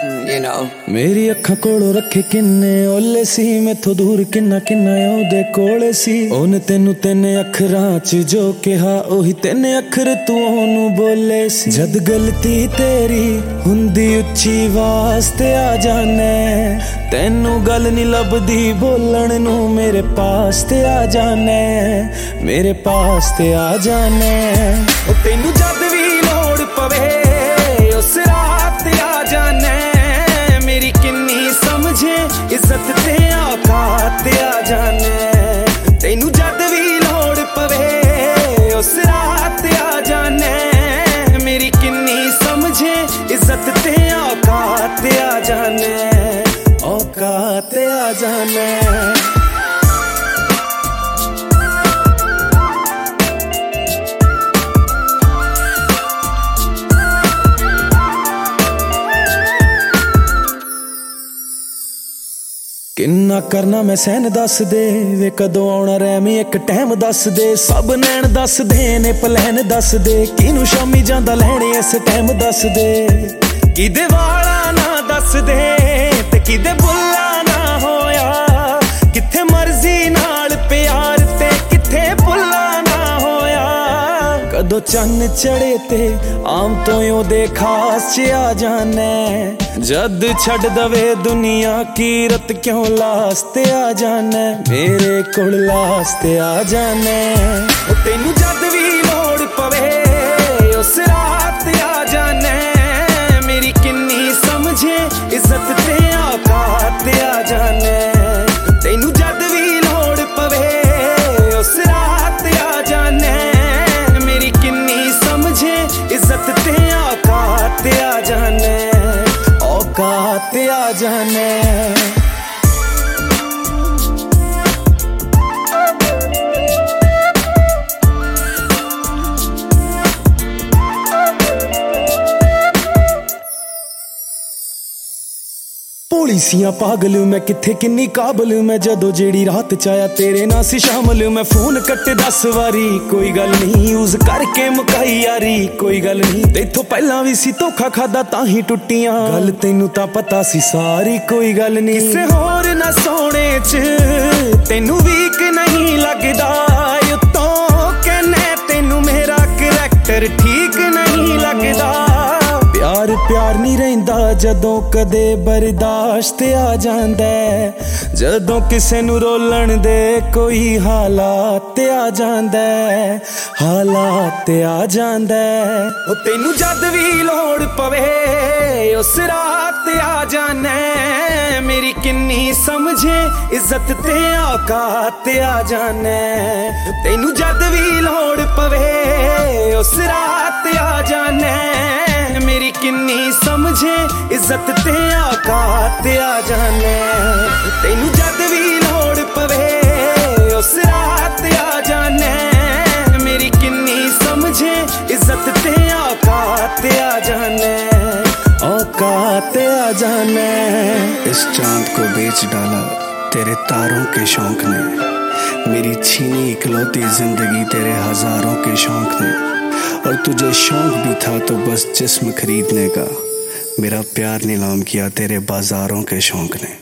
you know। मेरी अखां कोलों रखे किन्ने ओले सी, मैथों दूर किन्ना किन्ना ओहदे कोले सी। ओने तेनू तेने अखरां च जो कहा ओही तेने अखर तू ओनू बोले सी। जद गलती तेरी हुंदी उच्ची वास्ते आ जाने, तेनू गल नी लभदी बोलण नू मेरे पास ते आ जाने, मेरे पास ते आ जाने। ओ तेनू जद भी लोड़ पवे उस रात ते आ जाने, मेरी किन्नी समझे इज्जत ते औकात ते आ जाने। तेनू जद भी लोड़ पवे उस रात ते आ जाने, मेरी किन्नी समझे इज्जत ते औकात ते आ जाने, औकात ते आ जाने। किन्ना करना मैं सहन दस दे वे, कदों आउणा रैमी एक टाइम दस दे। सब नैन दस दे ने प्लैन दस दे, किनू शामी जांदा लैणे इस टाइम दस दे। किदे वाला ना दस दे ते किदे बुल्ला ना होया, किथे मर्जी नाल प्यार ते किथे भुल्ला ना होया। कदों चन्न चढ़े ते आम तो ओहदे खास च आ जाने, जद छड़ दवे दुनिया कीरत क्यों लास्ते आ जाने, मेरे कोल लास्ते आ जाने। ओ तेनू जद भी लोड़ पवे उस रात आ जाने, मेरी किन्नी समझे इज्जत ते औकात ते आ जाने। तेनू जद भी लोड़ पवे उस रात आ जाने, मेरी किन्नी समझे इज्जत ते औकात ते आ जाने, औकात ते आ जाने। भोली सियां पागल मैं किथे किन्नी काबल मैं, जदों जेड़ी रात चाया तेरे नाल सी शामल। मैं फोन कट्टे 10 वारी कोई गल नहीं, यूज करके मुकाई यारी कोई गल नहीं। तेथों पहला भी सी धोखा खादा तां ही टुट्टियां, गल तेनू तां पता सी सारी कोई गल नहीं। किसे होर ना सोने च तेनू वीक नहीं लगदा, उत्तों कहने तेनू मेरा करैक्टर ठीक नहीं लगदा। प्यार प्यार नहीं रहिंदा जदों कदे बर्दाश्त आ जांदा, जदों किसे नू रोलण दे कोई हालात आ जांदा, हालात आ जांदा। ओ तेनू जद भी लोड़ पवे उस रात आ जाने, मेरी किन्नी समझे इज्जत ते औकात ते आ जाने। तेनू जद भी लोड़ पवे उस रात आ जाने, मेरी किन्नी समझे इज्जत ते औकात ते आ जाने। तेनू जद भी लोड़ पवे उस रात आ जाने, मेरी किन्नी समझे इज्जत ते औकात ते आ जाने, औकात ते आ जाने। इस चांद को बेच डाला तेरे तारों के शौक ने, मेरी छीनी इकलौती जिंदगी तेरे हजारों के शौक ने। और तुझे शौक भी था तो बस जिस्म खरीदने का, मेरा प्यार नीलाम किया तेरे बाजारों के शौक ने।